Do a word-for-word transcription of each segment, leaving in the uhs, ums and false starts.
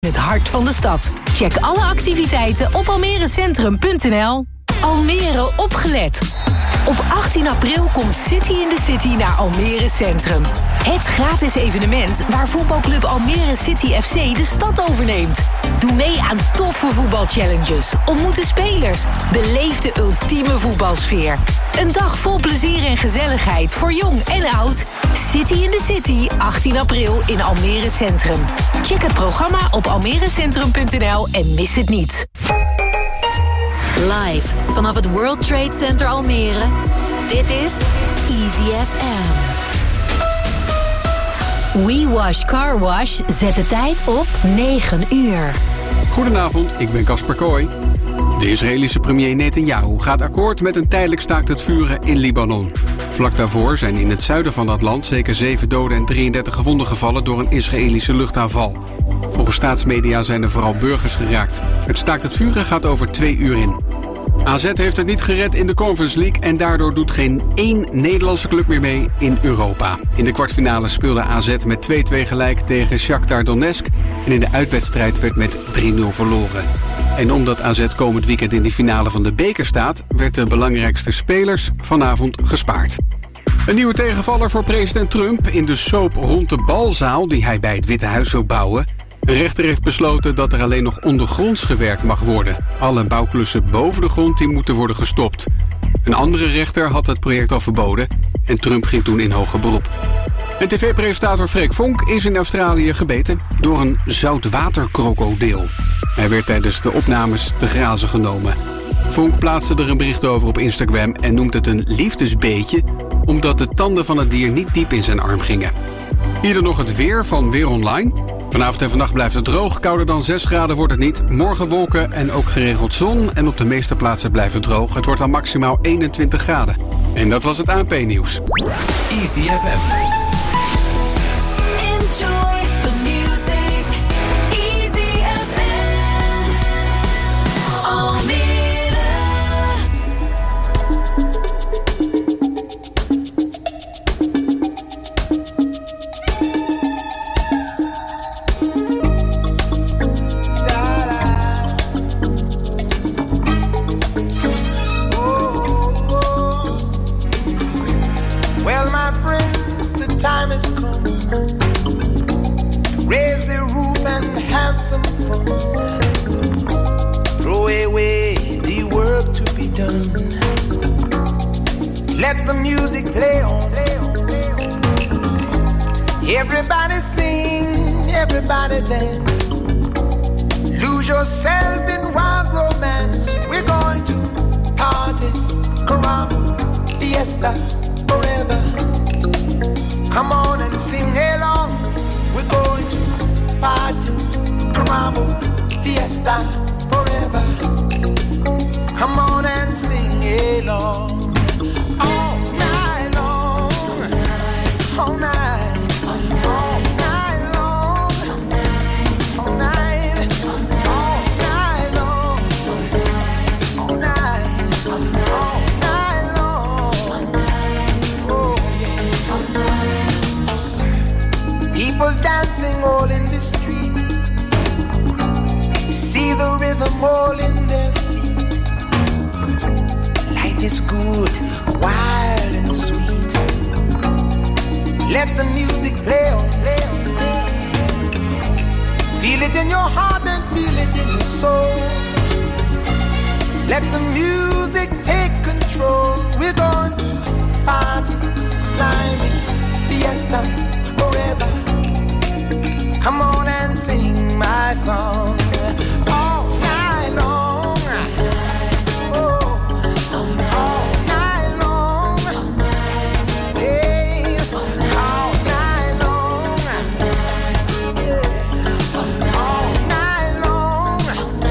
Het hart van de stad. Check alle activiteiten op almerecentrum punt n l. Almere opgelet. Op achttien april komt City in the City naar Almere Centrum. Het gratis evenement waar voetbalclub Almere City F C de stad overneemt. Doe mee aan toffe voetbalchallenges, ontmoet de spelers, beleef de ultieme voetbalsfeer. Een dag vol plezier en gezelligheid voor jong en oud. City in the City, achttien april in Almere Centrum. Check het programma op almerecentrum punt n l en mis het niet. Live vanaf het World Trade Center Almere. Dit is Easy F M. We Wash Car Wash zet de tijd op negen uur. Goedenavond, ik ben Casper Kooi. De Israëlische premier Netanyahu gaat akkoord met een tijdelijk staakt het vuren in Libanon. Vlak daarvoor zijn in het zuiden van dat land zeker zeven doden en drieëndertig gewonden gevallen door een Israëlische luchtaanval. Volgens staatsmedia zijn er vooral burgers geraakt. Het staakt het vuren gaat over twee uur in. A Z heeft het niet gered in de Conference League en daardoor doet geen één Nederlandse club meer mee in Europa. In de kwartfinale speelde A Z met twee-twee gelijk tegen Shakhtar Donetsk en in de uitwedstrijd werd met drie nul verloren. En omdat A Z komend weekend in de finale van de beker staat, werd de belangrijkste spelers vanavond gespaard. Een nieuwe tegenvaller voor president Trump in de soap rond de balzaal die hij bij het Witte Huis wil bouwen. Een rechter heeft besloten dat er alleen nog ondergronds gewerkt mag worden. Alle bouwklussen boven de grond die moeten worden gestopt. Een andere rechter had het project al verboden en Trump ging toen in hoger beroep. En tv-presentator Freek Vonk is in Australië gebeten door een zoutwaterkrokodil. Hij werd tijdens de opnames te grazen genomen. Vonk plaatste er een bericht over op Instagram en noemt het een liefdesbeetje, omdat de tanden van het dier niet diep in zijn arm gingen. Hier nog het weer van Weer Online. Vanavond en vannacht blijft het droog, kouder dan zes graden wordt het niet. Morgen wolken en ook geregeld zon en op de meeste plaatsen blijft het droog. Het wordt dan maximaal eenentwintig graden. En dat was het A N P-nieuws. Easy F M. Enjoy the music. Easy F M. Almere. Time has come. Raise the roof and have some fun. Throw away the work to be done. Let the music play on. Everybody sing, everybody dance. Lose yourself in wild romance. We're going to party, caramba, fiesta, forever. Come on and sing along. We're going to party, caramba, fiesta, forever. Come on and sing along. All night long. All night. All night long. All night. All night long. All night. All night long. Oh yeah. People dancing all in the street. See the rhythm all in their feet. Life is good, wild and sweet. Let the music play on, play on, play on. Feel it in your heart and feel it in your soul. Let the music take control. We're going to party, climbing, fiesta, forever. Come on and sing my song all night long. Oh, all night long. Yes, all night long. Yeah, all night long.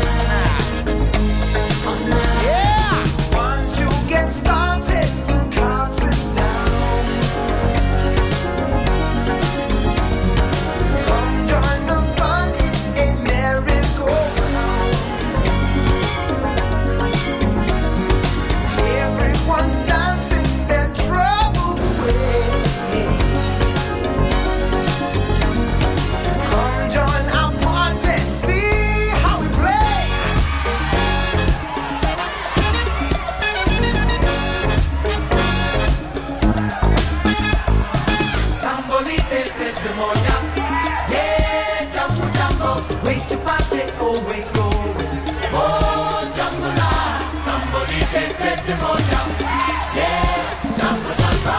Yeah, once you get started, you can't sit down. Come join the fun. go. Wait to party, oh wait go. Oh, Jambalaya, somebody can set the motor. Yeah, Jambalaya.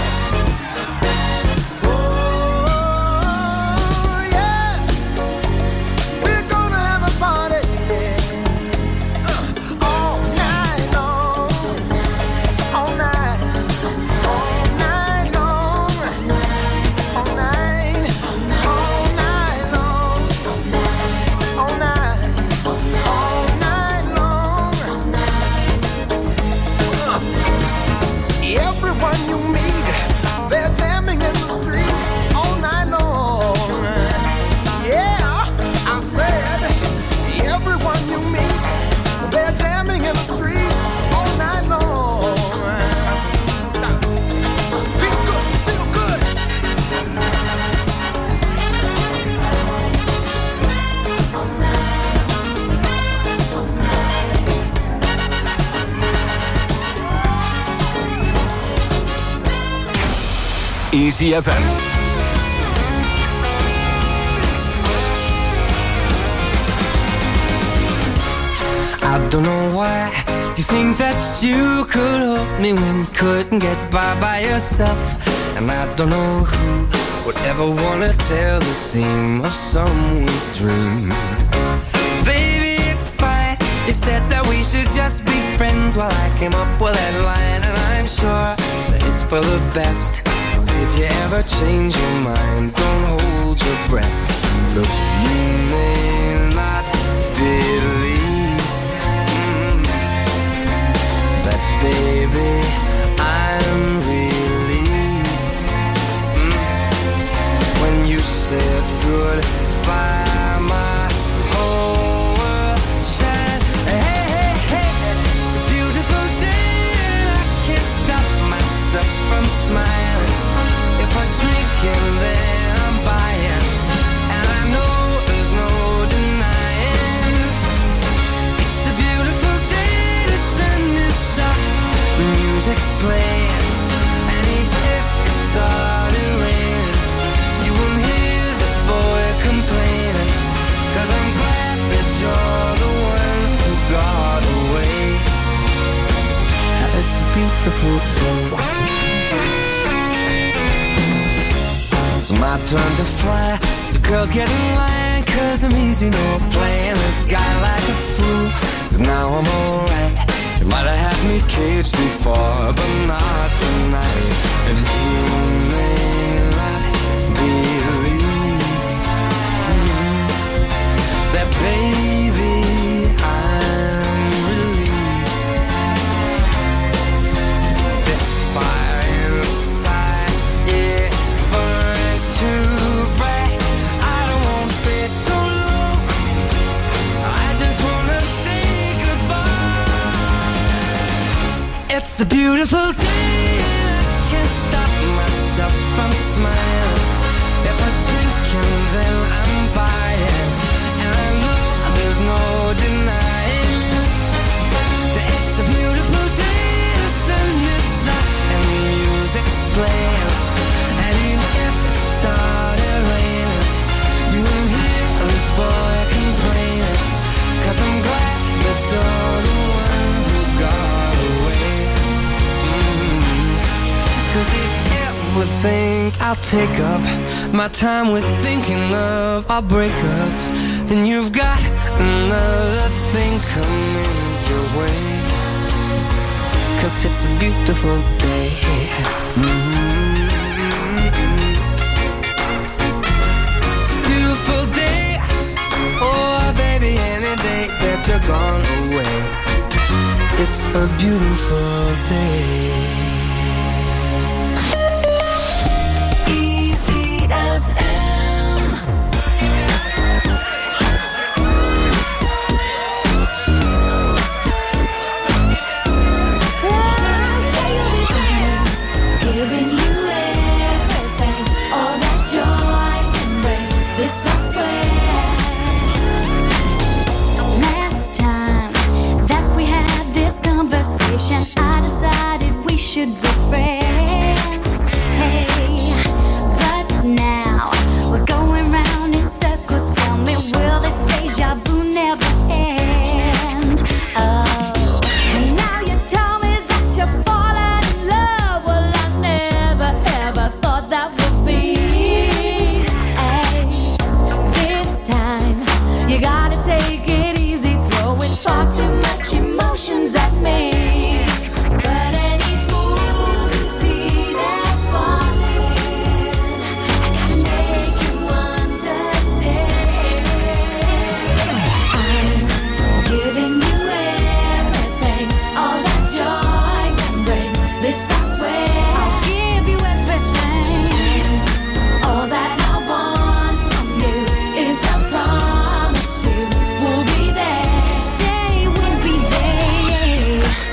Easy F M. I don't know why you think that you could help me when you couldn't get by by yourself. And I don't know who would ever wanna tell the seam of someone's dream. Baby, it's fine. You said that we should just be friends while I came up with that line. And I'm sure that it's for the best. If you ever change your mind, don't hold your breath. Look, you may not believe mm, that, baby, I'm relieved mm, when you said goodbye, my whole world shined. Hey, hey, hey, it's a beautiful day and I can't stop myself from smiling. If I drink and then I'm buying, and I know there's no denying. It's a beautiful day, the sun is up, the music's playing, and even if it started raining, you won't hear this boy complaining, 'cause I'm glad that you're the one who got away. It's a beautiful day. It's my turn to fly, so girls get in line, 'cause I'm easy, no playing this guy like a fool. 'Cause now I'm alright, you might have had me caged before, but not tonight. And you may not believe mm, that, baby, I'm relieved. This fire inside, yeah, too bright. I don't want to say so long, I just want to say goodbye. It's a beautiful day and I can't stop myself from smiling. If I drink and then I'm buying, and I know there's no denying that it's a beautiful day, the sun is up and the music's playing. And even if it started raining, you won't hear this boy complaining, 'cause I'm glad that you're the one who got away. Mm-hmm. 'Cause if you ever think I'll take up my time with thinking of our breakup, then you've got another thing coming your way. 'Cause it's a beautiful day. Mm-hmm. Beautiful day, oh baby, any day that you're gone away, it's a beautiful day. Easy F M. Giving you everything, all that joy can bring. This I swear. Last time that we had this conversation, I decided we should You gotta take it easy, throwing far too much emotions at me. But any fool can see that falling. I gotta make you understand. I'm giving you everything, all that joy can bring. This I swear, I'll give you everything. And all that I want from you is a promise you will be there. Say we'll be there.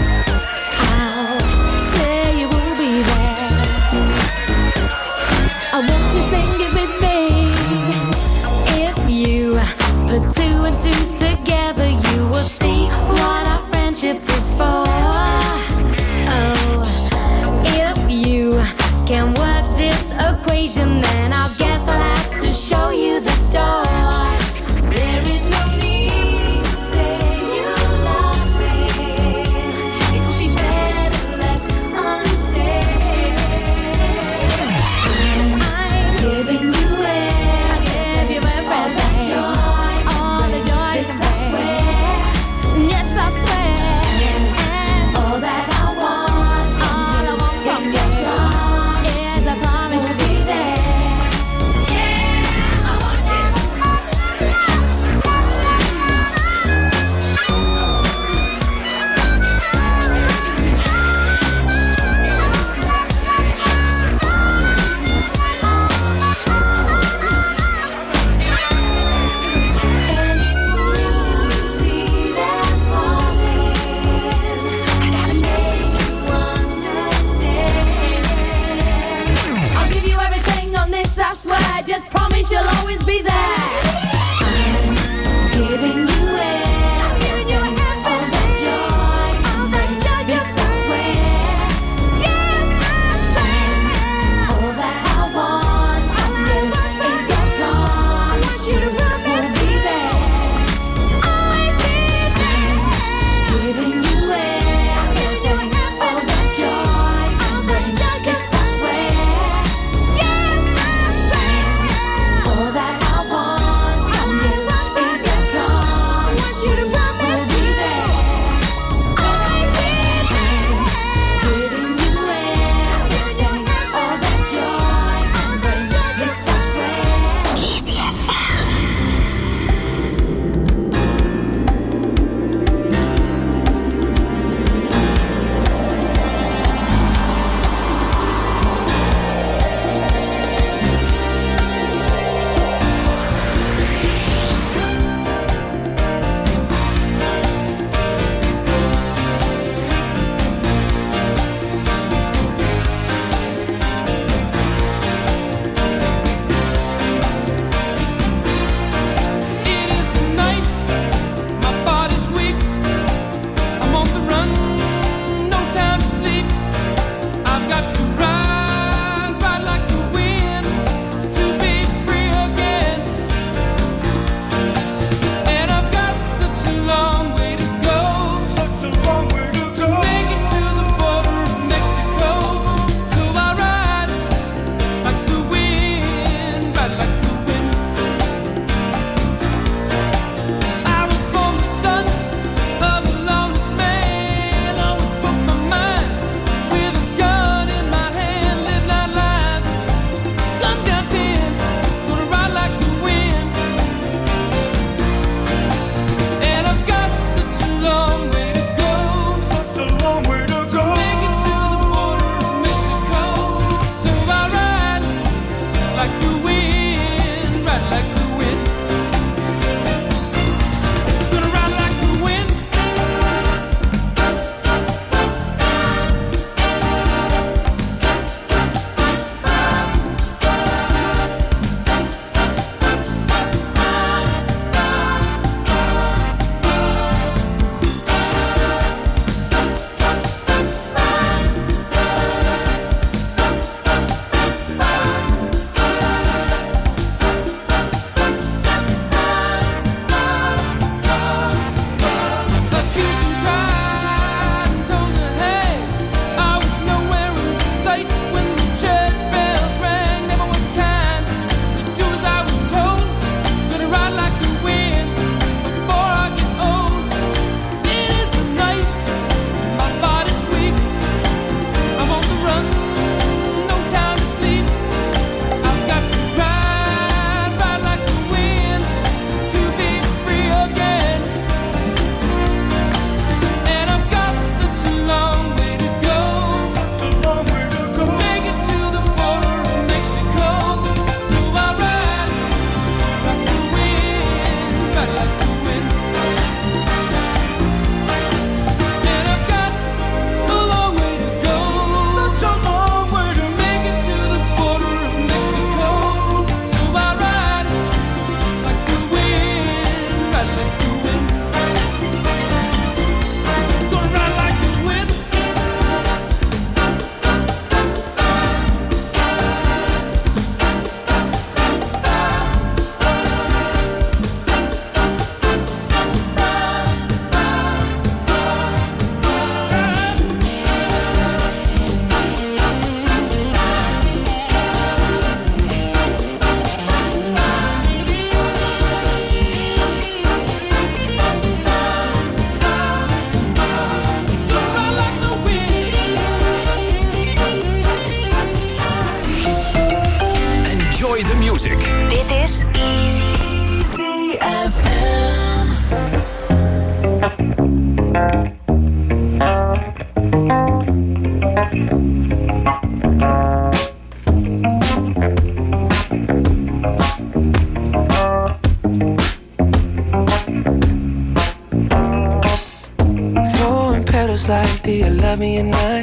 feels like, do you love me or not?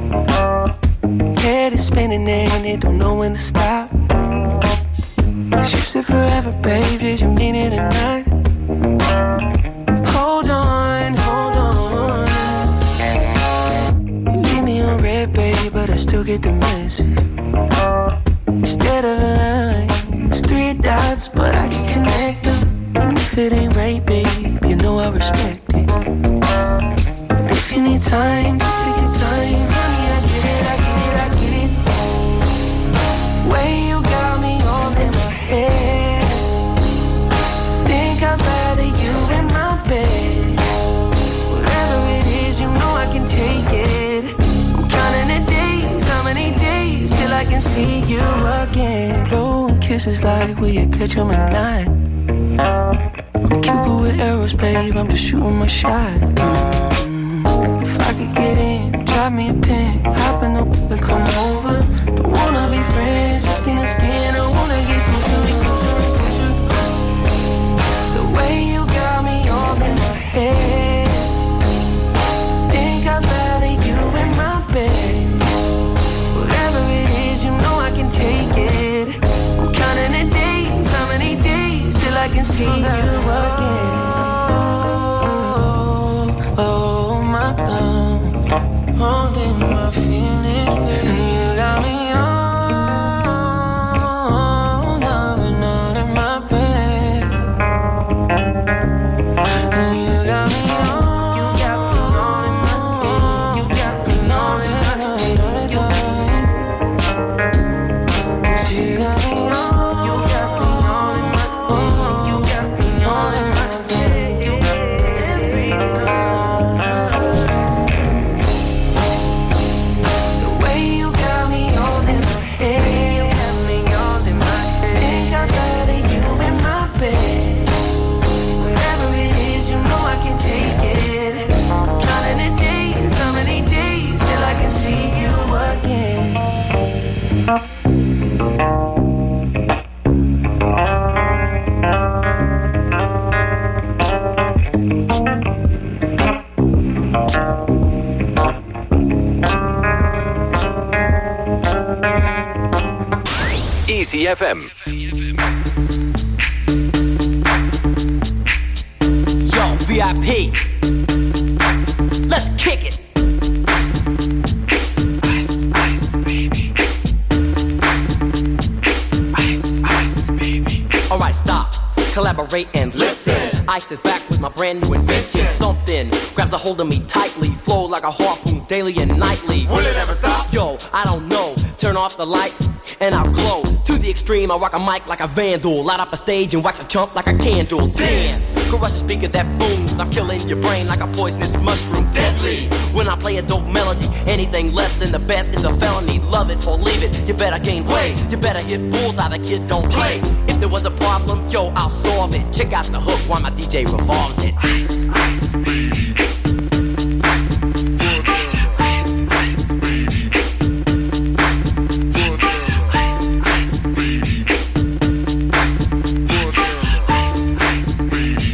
Head is spinning and it don't know when to stop. You said forever, babe, did you mean it or not? Hold on, hold on. You leave me on red, babe, but I still get the message. Instead of a line, it's three dots, but I can connect them. And if it ain't right, babe, you know I respect it. But if you need time, just take your time. Honey, I get it, I get it, I get it. Way you got me all in my head. Think I'd rather you in my bed. Whatever it is, you know I can take it. I'm counting the days, how many days till I can see you again. Low kisses like, will you catch them at night? I'm Cupid with arrows, babe, I'm just shooting my shot. Mm-hmm. If I could get in, drop me a pin, hop in the whip and come over. Don't wanna be friends, just in the skin, I wanna get closer, closer, closer. The way you got me all in my head. Think I'd rather you in my bed. Whatever it is, you know I can take it. I'm counting the days, how many days till I can see you again. Oh, oh my God, holding my feelings, baby. You got me all, I've been out in my bed. You got me all, you got me all in my head. You got me all in my head. You got me all, you got me all in my head. You got me all in my head. Every time. The way you got me all in my head. You got me all in my head. Think I'd rather you in my bed. Whatever it is, you know I can take it. Counting the days, how many days till I can see you again. Easy F M. Yo, V I P. Let's kick it. Ice, ice, baby. Ice, ice, baby. Alright, stop. Collaborate and listen. Ice is back with my brand new invention. Something grabs a hold of me tightly. Flow like a harpoon daily and nightly. Will it ever stop? Yo, I don't know. Turn off the lights and I'll glow. To the extreme, I rock a mic like a vandal. Light up a stage and wax a chump like a candle. Dance, crush a speaker that booms. I'm killing your brain like a poisonous mushroom. Deadly, when I play a dope melody. Anything less than the best is a felony. Love it or leave it, you better gain weight. You better hit bullseye, the kid don't play. If there was a problem, yo, I'll solve it. Check out the hook while my D J revolves it. Ice, ice, baby. Ice, ice, baby. Ice, ice, baby. Ice, ice, baby.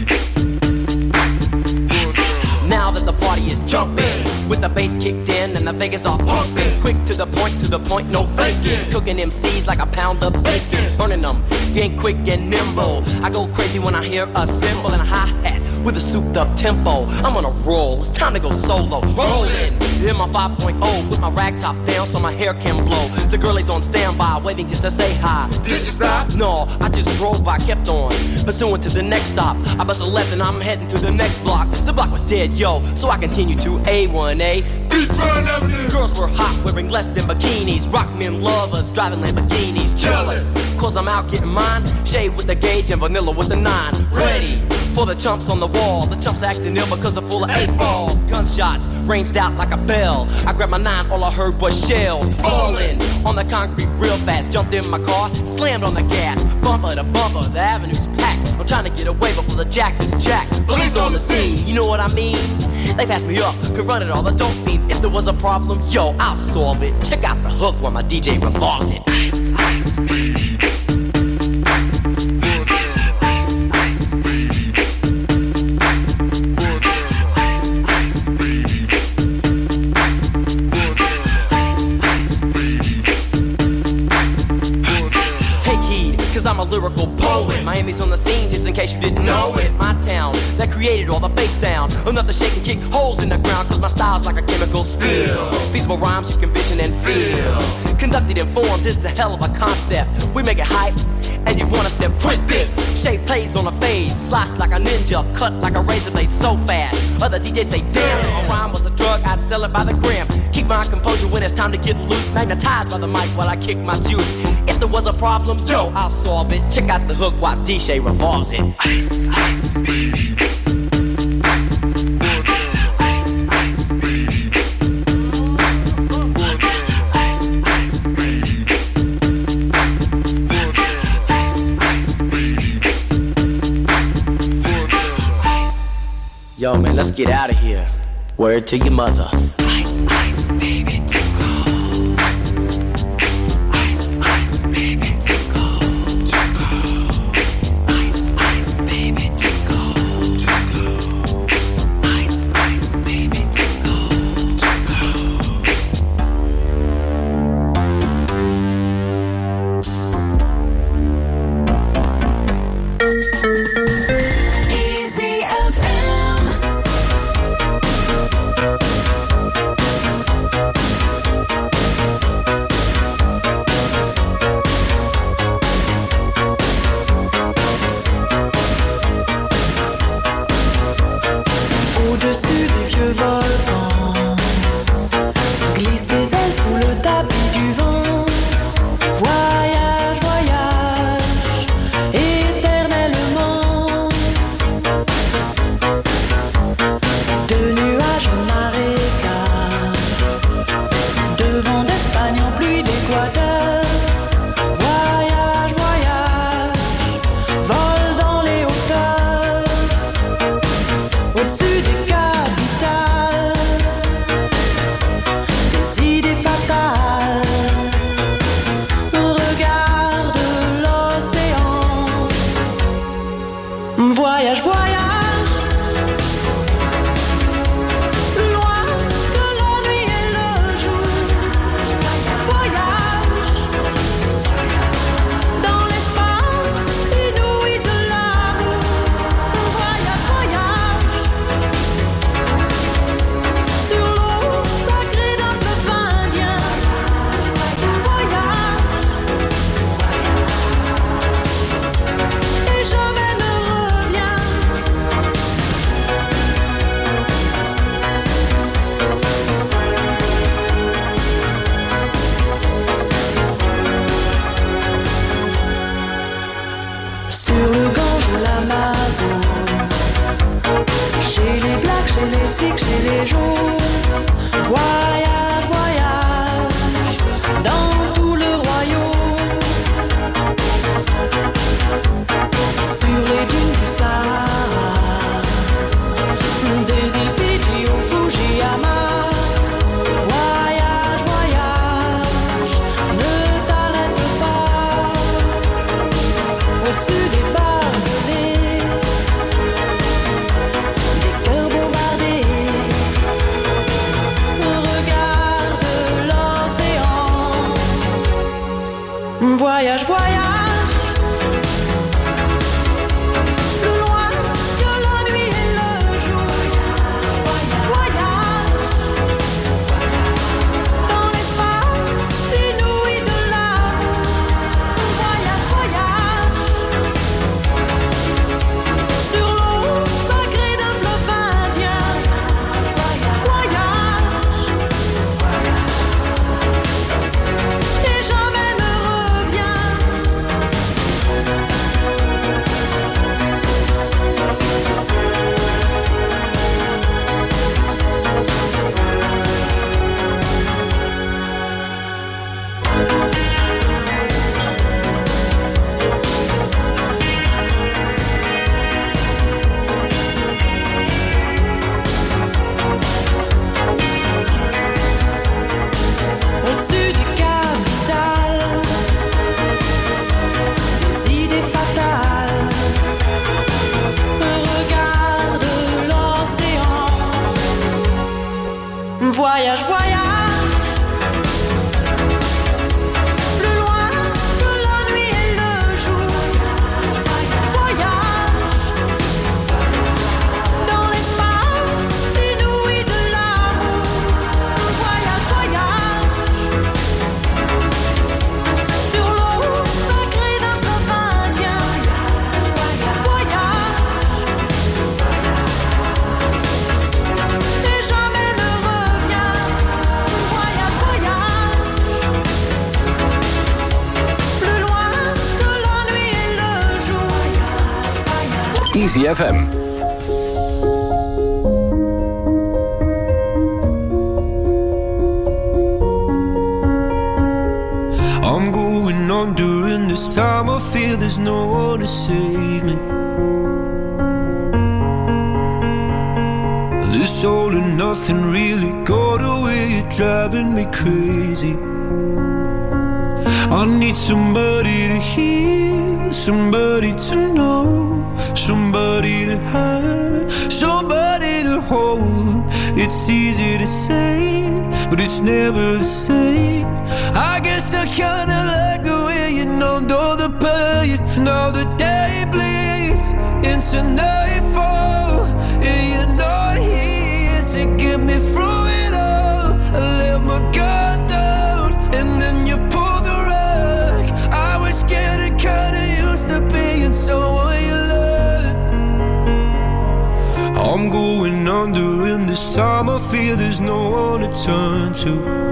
Now that the party is jumping, with the bass kicked in and the Vegas all pumping. Quick to the point, to the point, no faking. Cooking M Cs like a pound of bacon. Burning them, if you ain't quick and nimble. I go crazy when I hear a cymbal and a hi-hat with a souped up tempo. I'm on a roll, it's time to go solo. Rolling in my five point oh with my rag top down so my hair can blow. The girl is on standby, waiting just to say hi. Did you stop? No, I just drove by, kept on pursuing to the next stop. I bust a left and I'm heading to the next block. The block was dead, yo, so I continue to A one A. Beachfront Avenue. Girls were hot, wearing less than bikinis. Rock men lovers, driving Lamborghinis. Jealous, cause I'm out getting mine. Shade with the gauge and vanilla with the nine. Ready for the chumps on the wall. The chumps acting ill because they're full of eight ball. Gunshots ranged out like a bell. I grabbed my nine, all I heard was shells falling on the concrete real fast. Jumped in my car, slammed on the gas. Bumper to bumper, the avenue's packed. I'm trying to get away before the jack is jacked. Police on the scene, you know what I mean? They passed me up, could run it all the dope fiends. If there was a problem, yo, I'll solve it. Check out the hook while my D J revolves it. Ice, ice, baby. Ice, ice, baby. Ice, ice, baby. created all the bass sound. Enough to shake and kick holes in the ground, cause my style's like a chemical spill. Feasible rhymes you can vision and feel. Conducted in form, this is a hell of a concept. We make it hype, and you want us to print this. Shape plays on a fade, slice like a ninja, cut like a razor blade so fast. Other D Js say, damn, a rhyme was a drug, I'd sell it by the gram. Keep my composure when it's time to get loose. Magnetized by the mic while I kick my juice. If there was a problem, yo, I'll solve it. Check out the hook while D J revolves it. Ice, ice, baby. Ice, ice, baby. Ice, ice, baby. Ice, ice, baby. Yo, man, let's get out of here. Word to your mother. Ice, ice, baby, tickle. Ice, ice, baby, tickle. Tickle. Ice, ice, baby, tickle. Tickle. Ice, ice, baby, tickle. Tickle. Easy F M. Easy F M. I'm going on during this time. I feel there's no one to save me. This all and nothing really got away. You're driving me crazy. I need somebody to hear, somebody to know, somebody to have, somebody to hold. It's easy to say, but it's never the same. I guess I kinda like the way you numbed all the pain. Now the day bleeds into nightfall, and you're not here to get me through it all. I let my guard down, and then you pulled the rug. I was getting kinda used to being someone you loved. I'm going under, and this time I feel there's no one to turn to.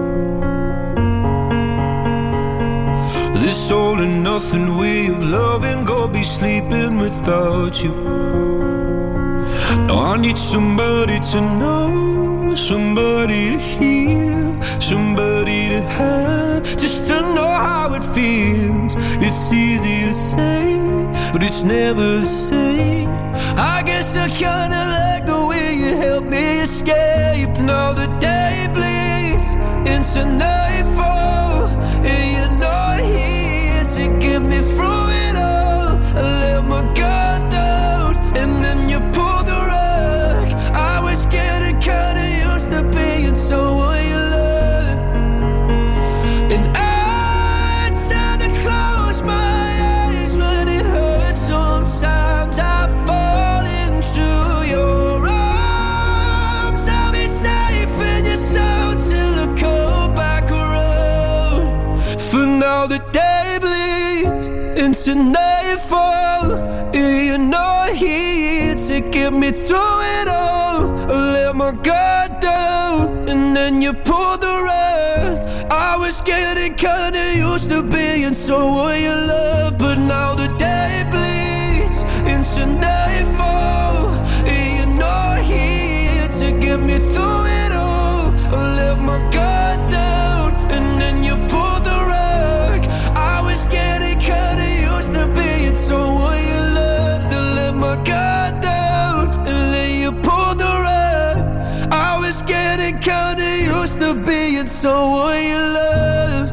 This all and nothing way of loving, go be sleeping without you. Now I need somebody to know, somebody to hear, somebody to have, just to know how it feels. It's easy to say, but it's never the same. I guess I kinda like the way you help me escape. Now the day bleeds into nightfall, and you're not here to get me through it all. I let my guard down, and then you pulled the rug. I was getting kinda used to being someone you loved, and I tend to close my eyes when it hurts. Sometimes I fall into your arms. I'll be safe in your soul till I come back around. For now the day bleeds into nightfall, and you're not here to get me through it all. I let my guard down, and then you pulled the rug. I was getting kinda used to being someone you love, but now the day bleeds into nightfall, and you're not here to get me through it all. I let my guard down, and then you pulled the rug. I was getting kinda used to being someone you loved. To let my guard down, and then you pulled the rug. I was getting kinda used to being someone you loved.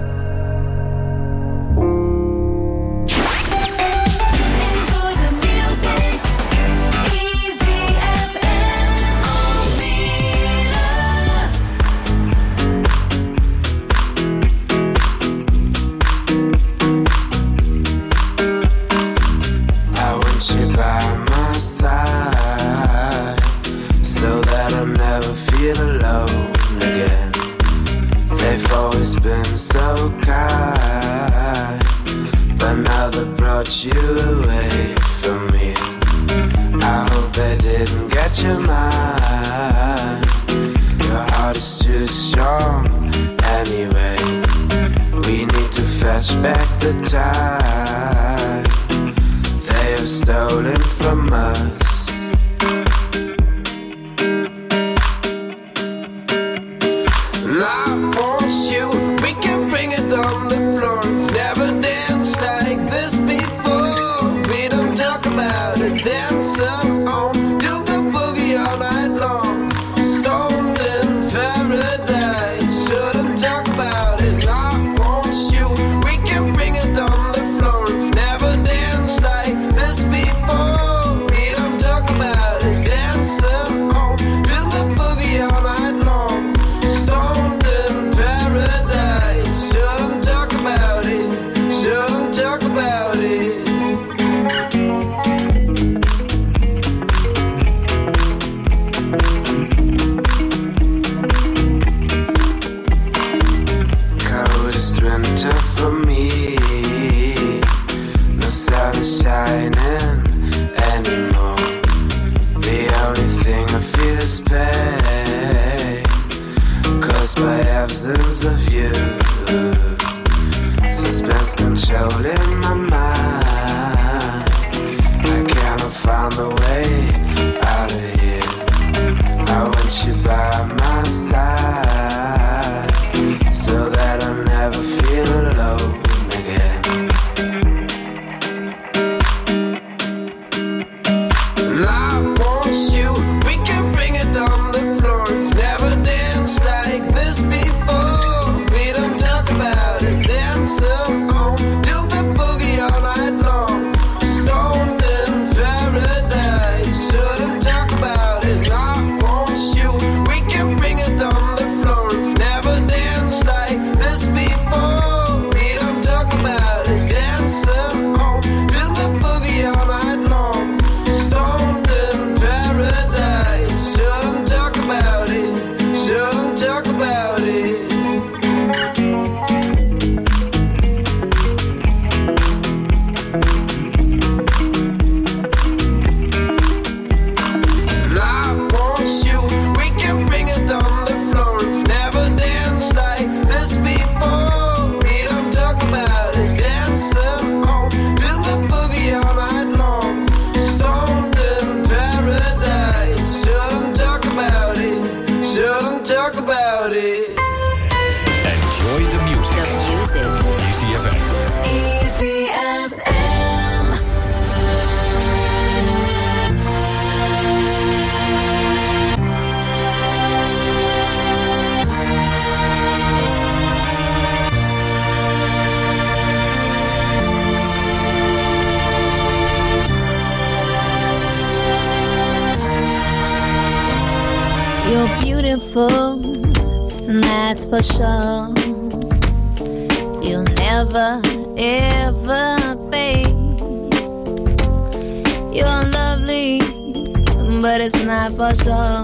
Enjoy the music. Easy F M. I want you by my side, so that I'll never feel alone again. They've always been so kind, but now they've brought you away from me. I hope they didn't get your mind. Your heart is too strong anyway. We need to fetch back the time they have stolen from us. And I want you, we can bring it on the floor. Never danced like this before. We don't talk about it, dancing on, do the boogie all night long. Stoned in paradise, shouldn't talk about it. I want you, we can bring it on the floor. Never danced like this before. We don't talk about it, dancing on, do the boogie all night long. Stoned in paradise, shouldn't talk about it, shouldn't talk about it. Coldest winter for me, no sun is shining anymore. The only thing I feel is pain, caused by absence of you. Suspense controlling my mind. I cannot find the way out of here. I want you by my side, so that I never feel alone again. And I want you, we can bring it on the floor. We've never danced like this before. We don't talk about it, dance on, do the boogie all night long. Stoned in paradise, shouldn't talk about it. I want you, we can bring it on the floor. We've never danced like this before. We don't talk about it, dancing on, do the boogie all night long. Stoned in paradise, shouldn't talk about it, shouldn't talk about it. And I want you, we can bring it on the floor. We've never danced like this before. We don't talk about it, dancing on, do the boogie all night long. Stoned in paradise, shouldn't talk about it, shouldn't talk about it. Enjoy the music. The music. Easy F M. Easy F M. You're beautiful, that's for sure. You'll never, ever fade. You're lovely, but it's not for sure.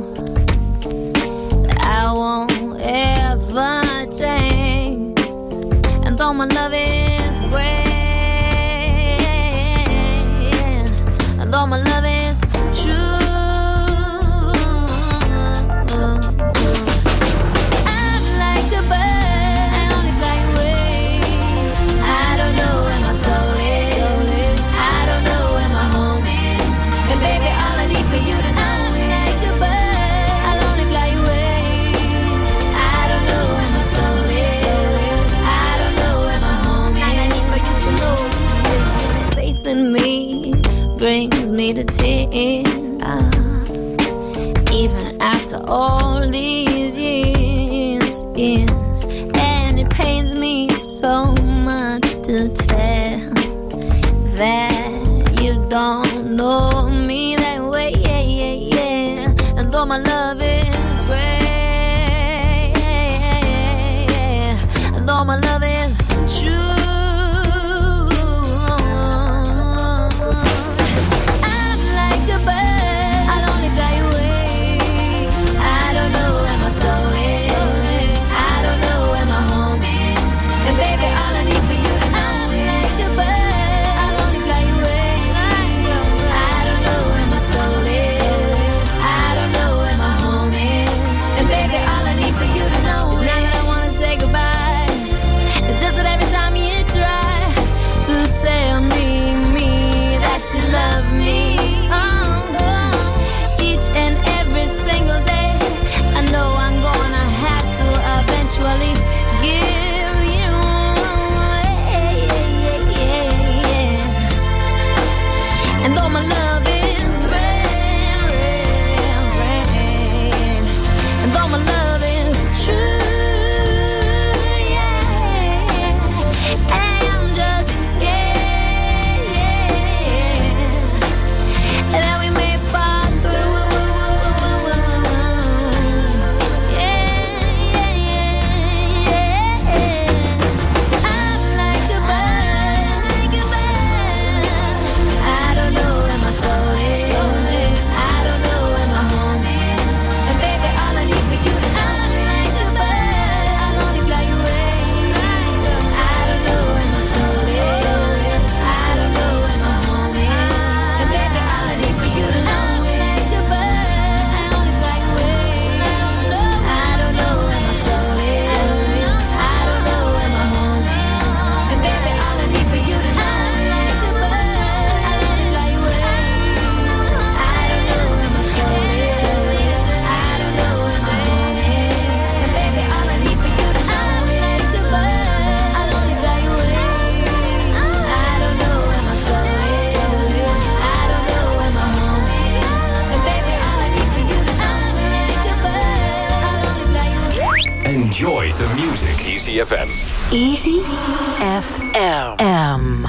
I won't ever change. And though my love is great, and though my love is true, I'm like a bird, I only fly away. I don't know where my soul is, I don't know where my home is. And baby, all I need for you to know is like a bird, I'll only fly away. I don't know where my soul is, I don't know where my home is. All I need for you to know is your faith in me brings me to tears. Even after all these years, years, and it pains me so much to tell that you don't know me that way, yeah, yeah, yeah. And though my love is great, and though my love is true, I'm like a bird, I'll only fly away. I don't know where my soul is, I don't know where my home is. And baby, all I need for you to know is like a bird, I'll only fly away. I don't know where my soul is, I don't know where my home is. And baby, all I need for you to know is now that I wanna say goodbye, it's just Enjoy the music. Easy F M. Easy F M.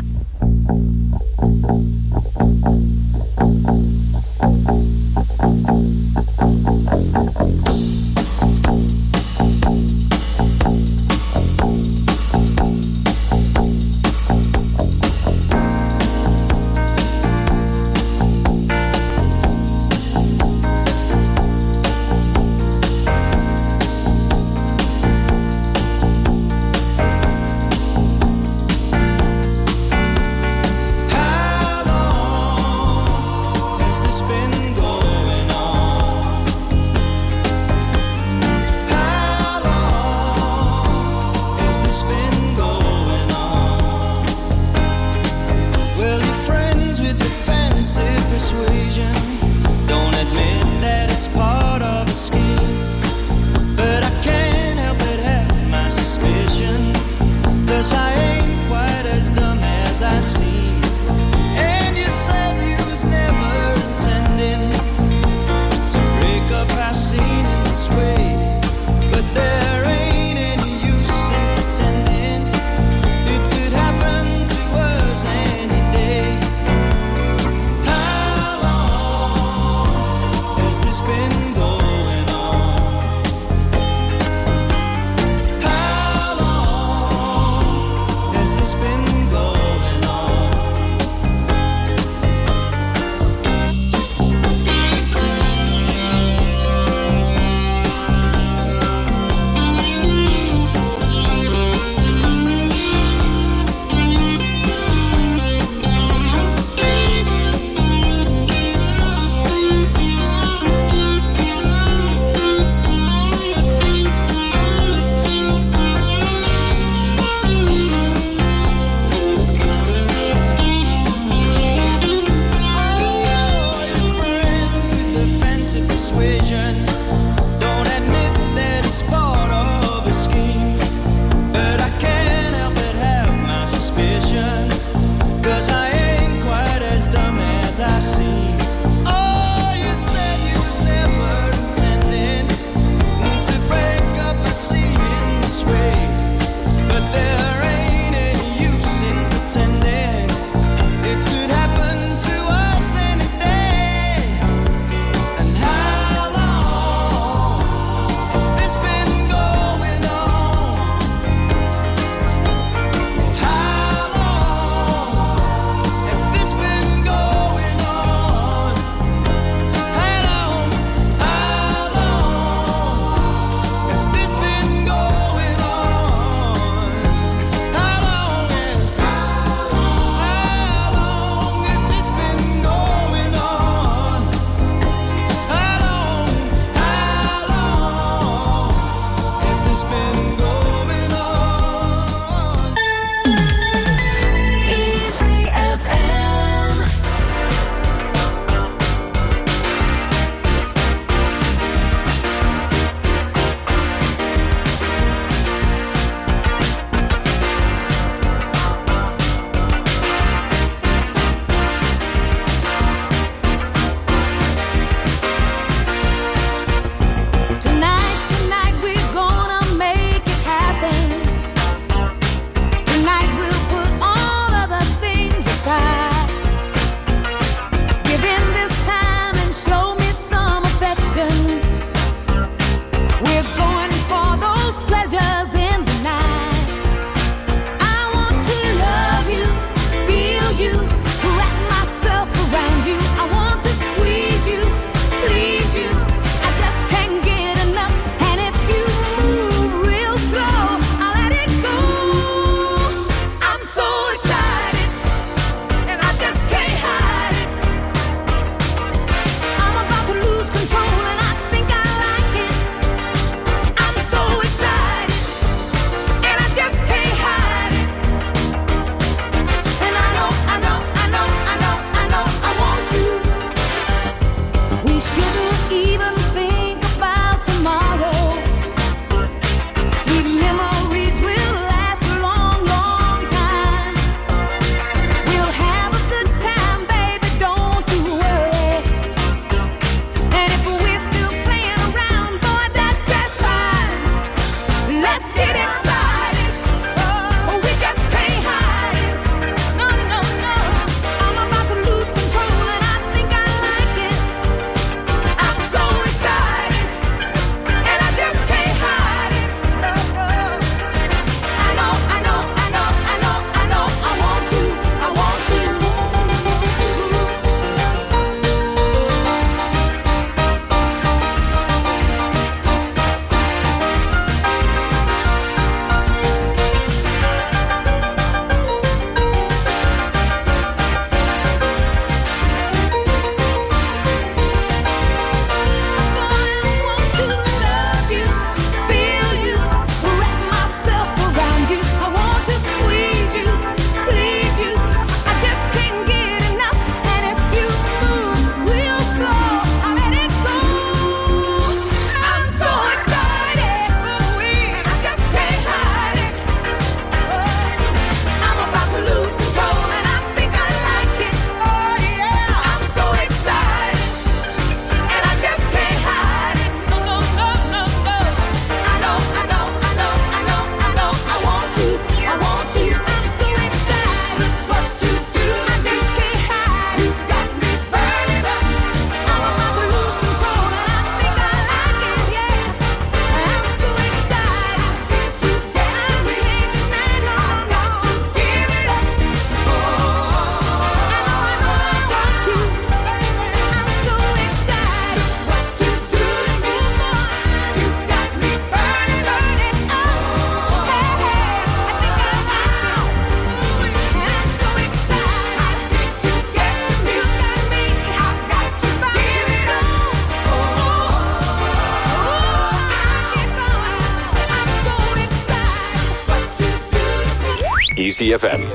Easy F M.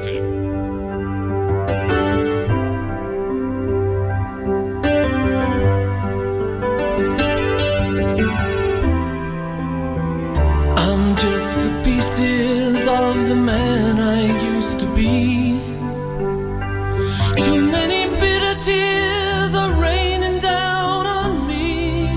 I'm just the pieces of the man I used to be. Too many bitter tears are raining down on me.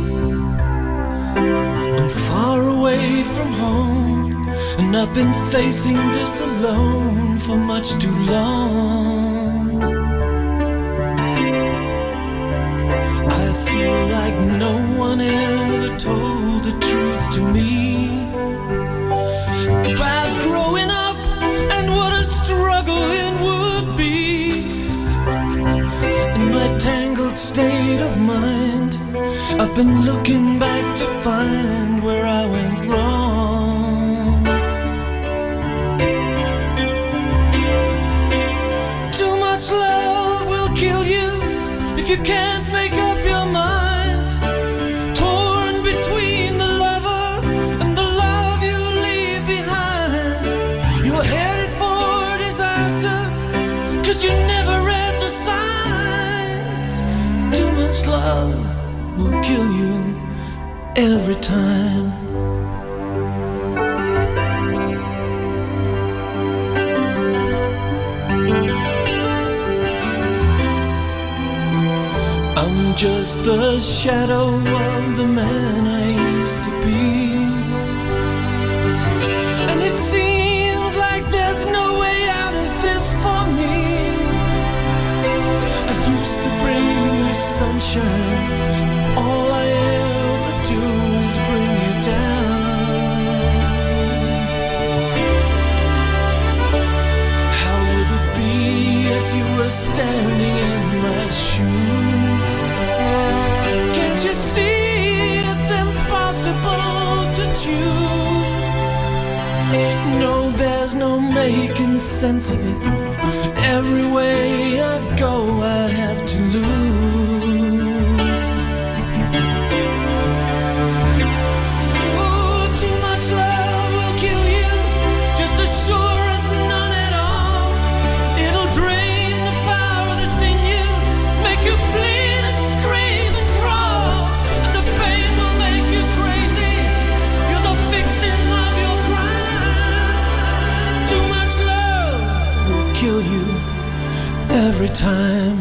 I'm far away from home, and I've been facing this alone for much too long. I feel like no one ever told the truth to me about growing up and what a struggle it would be. In my tangled state of mind, I've been looking back to find where I went wrong. Too much love will kill you if you can't make up your mind. Torn between the lover and the love you leave behind. You're headed for disaster, 'cause you never read the signs. Too much love will kill you every time. I'm just the shadow of the man I used to be, and it seems like there's no way out of this for me. I used to bring you sunshine, all I ever do is bring you down. How would it be if you were standing in my shoes? Can't you see it's impossible to choose? No, there's no making sense of it. Every way I go, I have to lose. Ooh, too much love will kill you, just as sure as none at all. It'll drain the power that's in you, make you bleed and scream and crawl, and the pain will make you crazy. You're the victim of your crime. Too much love will kill you every time.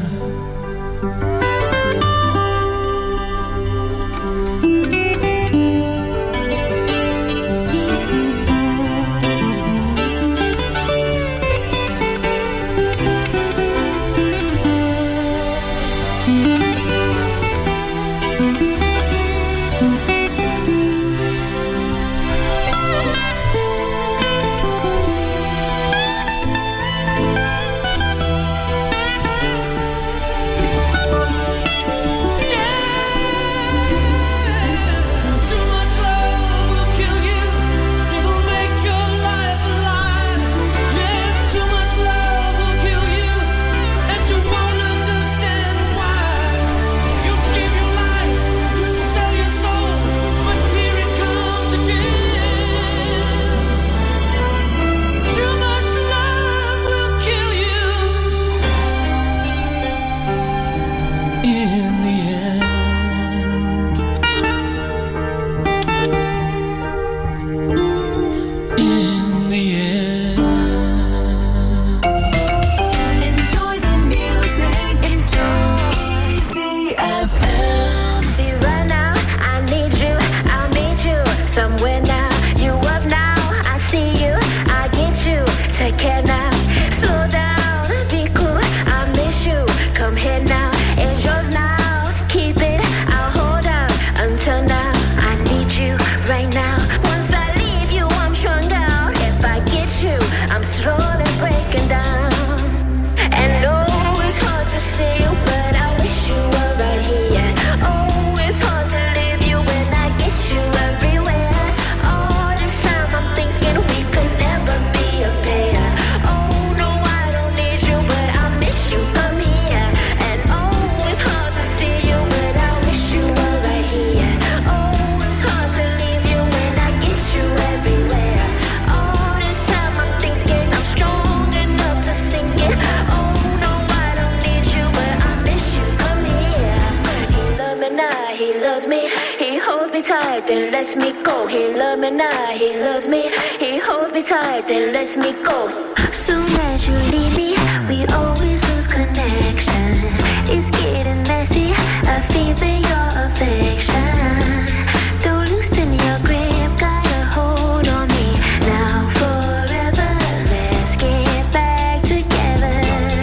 not, he loves me. He holds me tight, then lets me go. He loves me not, he loves me. He holds me tight, then lets me go. Soon as you leave me, we always lose connection. It's getting messy, I feel that your affection. Don't loosen your grip, got a hold on me. Now forever, let's get back together.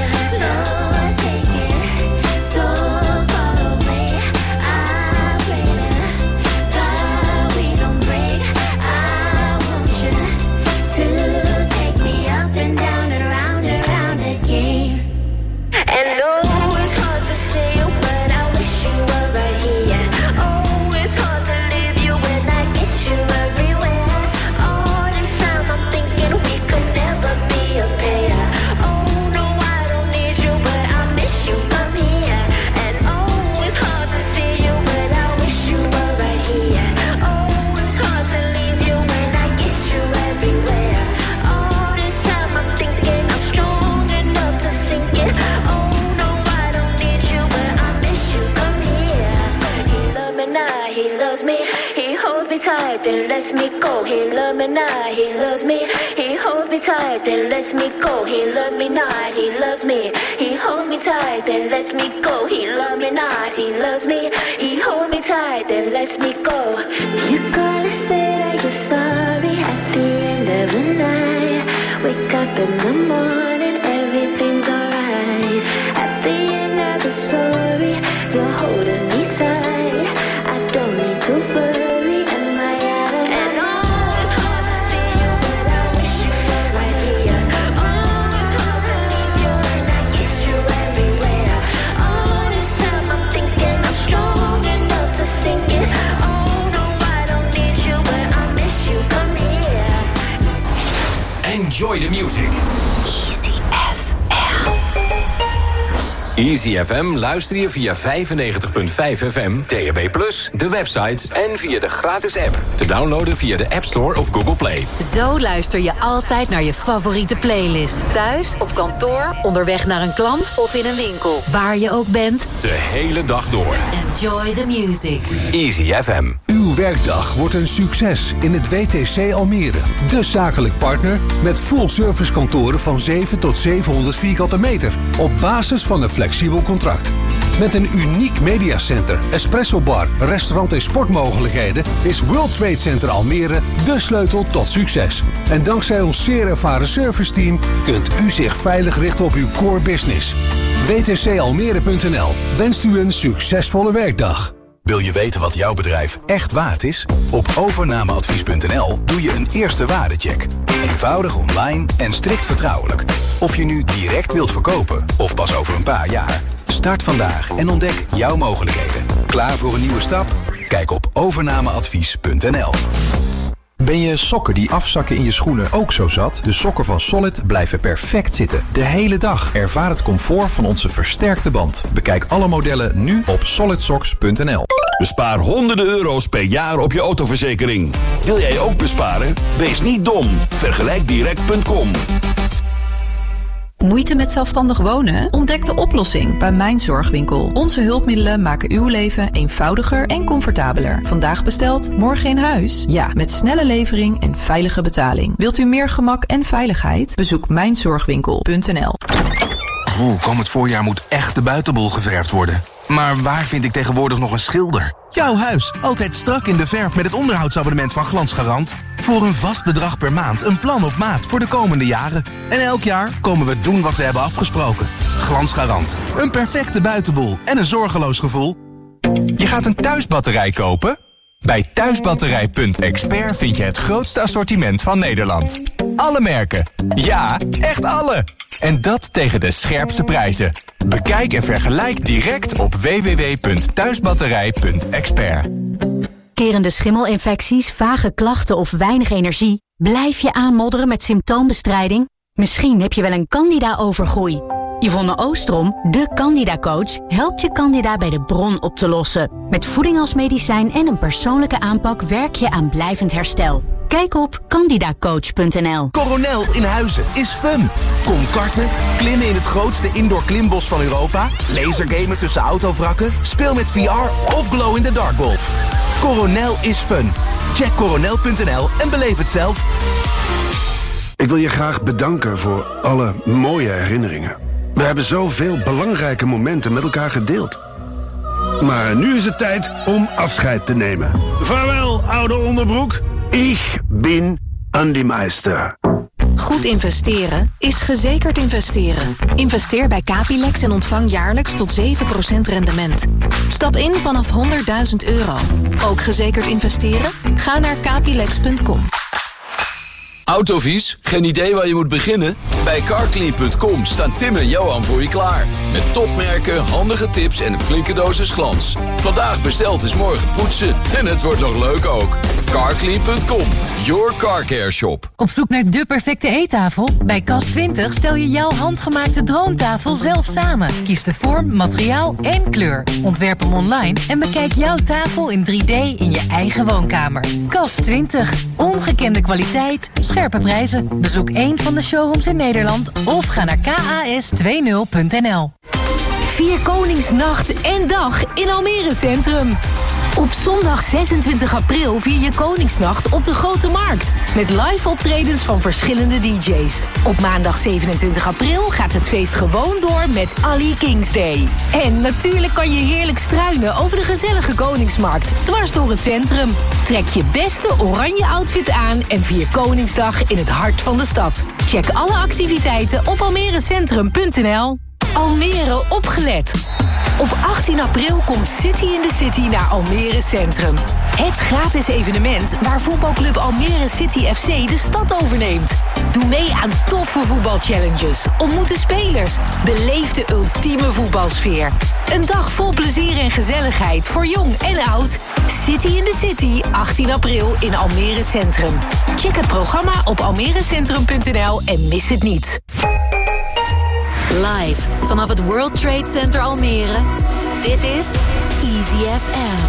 Lord, take it so far away. I pray to God we don't break. I want you to take me up and down and round and round again. And no, it's hard to say it, but I wish you were right here. Oh, it's hard to leave you when I get you everywhere. All this time I'm thinking we could never be a pair. Oh, no, I don't need you, but I miss you, come here. And oh, it's hard to see you, but I wish you were right here. Oh, it's hard to leave you when I get you everywhere. All this time I'm thinking I'm strong enough to sink it. Oh, no, I don't need you, but I miss you, come here. He loves me not, he loves me. He holds me tight, then lets me go. He loves me not, he loves me. He holds me tight, then lets me go. He loves me not, he loves me. He holds me tight, then lets me go. He loves me not, he loves me. He holds me tight, then lets me go. You gotta say that you're sorry at the end of the night. Wake up in the morning, everything's alright. At the end of the story, you're holding me tight. I don't need to worry, am I out of and oh, it's hard to see you, but I wish you were right here. Oh, it's hard to leave you when I get you everywhere. All this time I'm thinking I'm strong enough to sink it. Oh, no, I don't need you, but I miss you, come here. Enjoy the music. Easy F M. Easy F M luister je via vijfennegentig komma vijf F M, D A B plus, de website en via de gratis app. Te downloaden via de App Store of Google Play. Zo luister je altijd naar je favoriete playlist. Thuis, op kantoor, onderweg naar een klant of in een winkel. Waar je ook bent. De hele dag door. Enjoy the music. Easy F M. Uw werkdag wordt een succes in het W T C Almere. De zakelijk partner met full service kantoren van zeven tot zevenhonderd vierkante meter. Op basis van een flexibel contract. Met een uniek mediacenter, espresso bar, restaurant en sportmogelijkheden is World Trade Center Almere de sleutel tot succes. En dankzij ons zeer ervaren serviceteam kunt u zich veilig richten op uw core business. W T C Almere punt n l wenst u een succesvolle werkdag. Wil je weten wat jouw bedrijf echt waard is? Op overnameadvies punt n l doe je een eerste waardecheck. Eenvoudig online en strikt vertrouwelijk. Of je nu direct wilt verkopen of pas over een paar jaar. Start vandaag en ontdek jouw mogelijkheden. Klaar voor een nieuwe stap? Kijk op overnameadvies punt n l. Ben je sokken die afzakken in je schoenen ook zo zat? De sokken van Solid blijven perfect zitten. De hele dag. Ervaar het comfort van onze versterkte band. Bekijk alle modellen nu op solid socks punt n l. Bespaar honderden euro's per jaar op je autoverzekering. Wil jij ook besparen? Wees niet dom. vergelijk direct punt com. Moeite met zelfstandig wonen? Ontdek de oplossing bij Mijn Zorgwinkel. Onze hulpmiddelen maken uw leven eenvoudiger en comfortabeler. Vandaag besteld, morgen in huis? Ja, met snelle levering en veilige betaling. Wilt u meer gemak en veiligheid? Bezoek mijn zorgwinkel punt n l. Oeh, komend voorjaar moet echt de buitenbol geverfd worden. Maar waar vind ik tegenwoordig nog een schilder? Jouw huis, altijd strak in de verf met het onderhoudsabonnement van Glansgarant. Voor een vast bedrag per maand, een plan op maat voor de komende jaren. En elk jaar komen we doen wat we hebben afgesproken. Glansgarant, een perfecte buitenboel en een zorgeloos gevoel. Je gaat een thuisbatterij kopen? Bij thuisbatterij punt expert vind je het grootste assortiment van Nederland. Alle merken. Ja, echt alle. En dat tegen de scherpste prijzen. Bekijk en vergelijk direct op w w w punt thuisbatterij punt expert. Kerende schimmelinfecties, vage klachten of weinig energie? Blijf je aanmodderen met symptoombestrijding? Misschien heb je wel een candida-overgroei. Yvonne Oostrom, de Candida-coach, helpt je candida bij de bron op te lossen. Met voeding als medicijn en een persoonlijke aanpak werk je aan blijvend herstel. Kijk op candidacoach punt n l. Coronel in Huizen is fun. Kom karten, klimmen in het grootste indoor klimbos van Europa, lasergamen tussen autovrakken, speel met V R of glow-in-the-dark golf. Coronel is fun. Check coronel punt n l en beleef het zelf. Ik wil je graag bedanken voor alle mooie herinneringen. We hebben zoveel belangrijke momenten met elkaar gedeeld. Maar nu is het tijd om afscheid te nemen. Vaarwel, oude onderbroek. Ik ben Andy Meister. Goed investeren is gezekerd investeren. Investeer bij Capilex en ontvang jaarlijks tot zeven procent rendement. Stap in vanaf honderdduizend euro. Ook gezekerd investeren? Ga naar capilex punt com. Autovies? Geen idee waar je moet beginnen? Bij carclean punt com staan Tim en Johan voor je klaar. Met topmerken, handige tips en een flinke dosis glans. Vandaag besteld is morgen poetsen. En het wordt nog leuk ook. carclean punt com, your car care shop. Op zoek naar de perfecte eettafel? Bij Kast twintig stel je jouw handgemaakte droomtafel zelf samen. Kies de vorm, materiaal en kleur. Ontwerp hem online en bekijk jouw tafel in drie D in je eigen woonkamer. Kast twintig. Ongekende kwaliteit, scherpe prijzen. Bezoek één van de showrooms in Nederland of ga naar k a s twintig punt n l. Vier Koningsnacht en dag in Almere Centrum. Op zondag zesentwintig april vier je Koningsnacht op de Grote Markt. Met live optredens van verschillende D J's. Op maandag zevenentwintig april gaat het feest gewoon door met Ali Kings Day. En natuurlijk kan je heerlijk struinen over de gezellige Koningsmarkt. Dwars door het centrum. Trek je beste oranje outfit aan en vier Koningsdag in het hart van de stad. Check alle activiteiten op almerecentrum punt n l. Almere opgelet. Op achttien april komt City in the City naar Almere Centrum. Het gratis evenement waar voetbalclub Almere City F C de stad overneemt. Doe mee aan toffe voetbalchallenges, ontmoet de spelers, beleef de ultieme voetbalsfeer. Een dag vol plezier en gezelligheid voor jong en oud. City in the City, achttien april in Almere Centrum. Check het programma op almerecentrum punt n l en mis het niet. Live vanaf het World Trade Center Almere. Dit is Easy F M.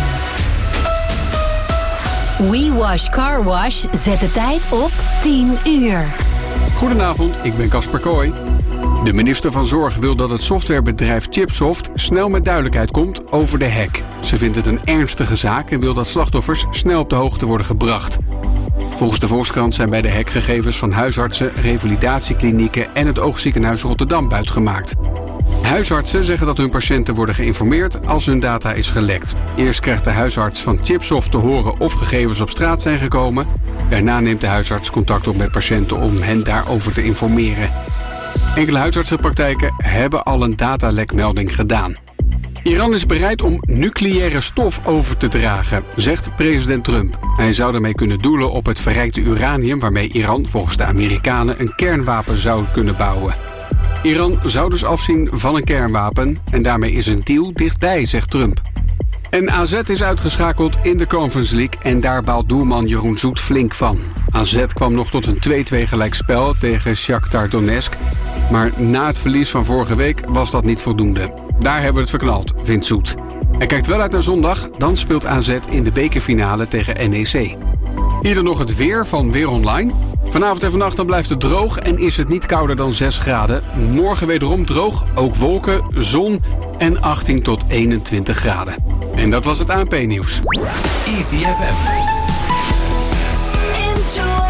We Wash Car Wash zet de tijd op tien uur. Goedenavond, ik ben Casper Kooi. De minister van Zorg wil dat het softwarebedrijf Chipsoft snel met duidelijkheid komt over de hack. Ze vindt het een ernstige zaak en wil dat slachtoffers snel op de hoogte worden gebracht. Volgens de Volkskrant zijn bij de hack gegevens van huisartsen, revalidatieklinieken en het Oogziekenhuis Rotterdam buitgemaakt. Huisartsen zeggen dat hun patiënten worden geïnformeerd als hun data is gelekt. Eerst krijgt de huisarts van Chipsoft te horen of gegevens op straat zijn gekomen. Daarna neemt de huisarts contact op met patiënten om hen daarover te informeren. Enkele huisartsenpraktijken hebben al een datalekmelding gedaan. Iran is bereid om nucleaire stof over te dragen, zegt president Trump. Hij zou daarmee kunnen doelen op het verrijkte uranium waarmee Iran volgens de Amerikanen een kernwapen zou kunnen bouwen. Iran zou dus afzien van een kernwapen en daarmee is een deal dichtbij, zegt Trump. En A Z is uitgeschakeld in de Conference League en daar baalt doelman Jeroen Zoet flink van. A Z kwam nog tot een twee-twee gelijkspel tegen Shakhtar Donetsk, maar na het verlies van vorige week was dat niet voldoende. Daar hebben we het verknald, vindt Zoet. Hij kijkt wel uit naar zondag, dan speelt A Z in de bekerfinale tegen N E C. Hier dan nog het weer van Weer Online. Vanavond en vannacht dan blijft het droog en is het niet kouder dan zes graden. Morgen wederom droog, ook wolken, zon en achttien tot eenentwintig graden. En dat was het A N P-nieuws. Easy F M. Enjoy.